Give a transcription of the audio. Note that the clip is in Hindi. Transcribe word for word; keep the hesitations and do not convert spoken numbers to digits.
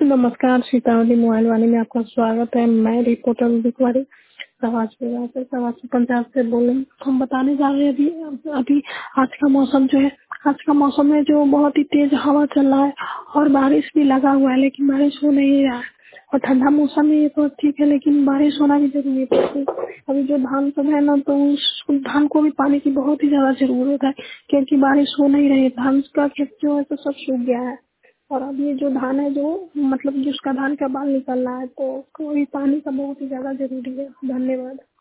नमस्कार, सीतामढ़ी मोबाइल वाणी में आपका स्वागत है। मैं रिपोर्टर बिकवारी सवाज से सवाज पंजाब से बोल रही हूँ। हम बताने जा रहे हैं अभी अभी आज का मौसम जो है, आज का मौसम में जो बहुत ही तेज हवा चल रहा है और बारिश भी लगा हुआ है, लेकिन बारिश हो नहीं रहा है। और ठंडा मौसम में ये तो ठीक है, लेकिन बारिश होना भी जरूरी है। अभी जो धान सब है ना, तो उस धान को भी पानी की बहुत ही ज्यादा जरूरत है, क्योंकि बारिश हो नहीं रही है। धान का खेत जो है तो सब सूख गया है। और अब ये जो धान है, जो मतलब जिसका धान का बाल निकल रहा है, तो उसको भी पानी का बहुत ही ज्यादा जरूरी है। धन्यवाद।